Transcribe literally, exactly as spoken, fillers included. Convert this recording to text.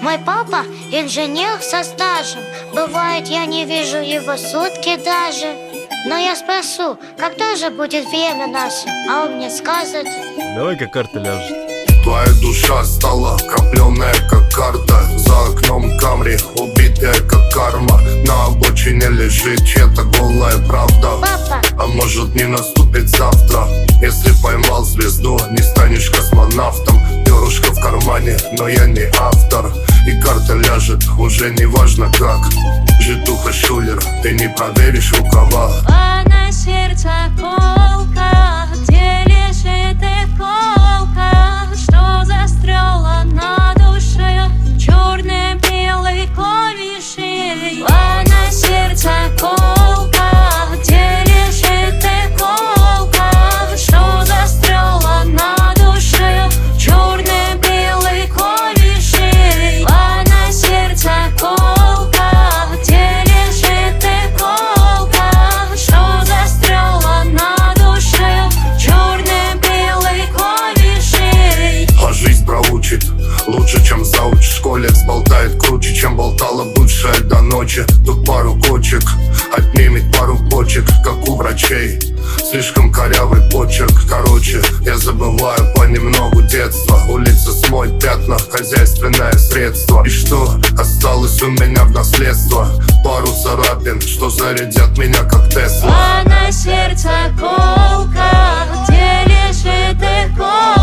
Мой папа инженер со стажем. Бывает, я не вижу его сутки даже. Но я спрошу, когда же будет время наше? А он мне скажет: давай-ка карта ляжет. Твоя душа стала копленная, как карта. За окном Камри, убитая, как карма. На обочине лежит чья-то голая правда. папа, А может не наступит завтра. Если поймал звезду, не станешь космонавтом. Перышко в кармане, но я не автор. И карта ляжет, уже не важно как. Житуха Шулер, ты не проверишь рукава. А на сердце колка, где лежит иголка, что застряла на душе черно-белой клавишей. А на сердце колка, где лежит иголка, что застряла на душе черно-белой клавишей. А на сердце колка, где лежит иголка, что застряла на душе черно-белой клавишей. А жизнь проучит лучше, чем зауч в школе. Сболтает круче, чем болтала бывшая до ночи. Тут пару кочек отнимет пару почек, как у врачей. Слишком корявый почерк, короче, я забываю понемногу детство. Улица смоет пятна, хозяйственное средство. И что осталось у меня в наследство? Пару царапин, что зарядят меня как Тесла. А на сердце колка, где лежит иголка,